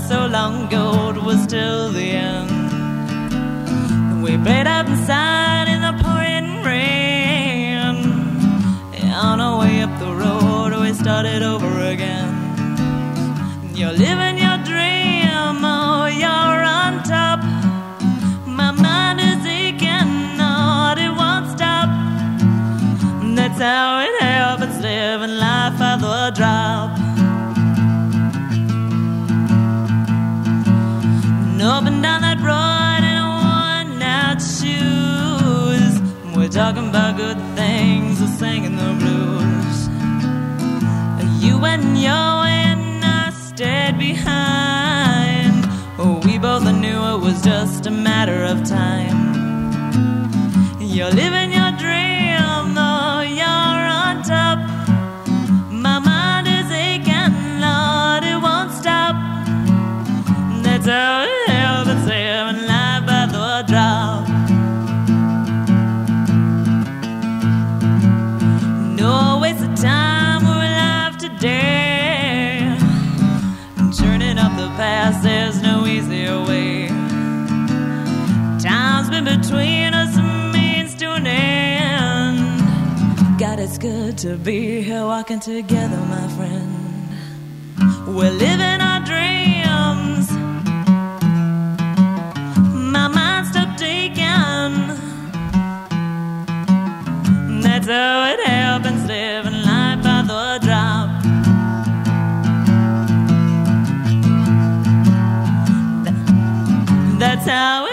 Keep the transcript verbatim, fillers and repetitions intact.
so long ago, it was till the end. We played up inside in the pouring rain. On our way up the road, we started over again. You're living your dream, oh, you're on top. My mind is aching, oh, it won't stop. That's how it happens, living life by the drop. Up and down that road in worn-out shoes, we're talking about good things, we're singing the blues. You went your way and I stayed behind. Oh, we both knew it was just a matter of time. You're living your dream, though you're on top. My mind is aching, Lord, it won't stop. That's how it happens, living life by the drop. No waste of time, we're alive today. Churning up the past, there's no easier way. Time's been between us and means to an end. God, it's good to be here walking together, my friend. We're living our dreams. My mind stopped aching. That's how it happens, living life by the drop. That, that's how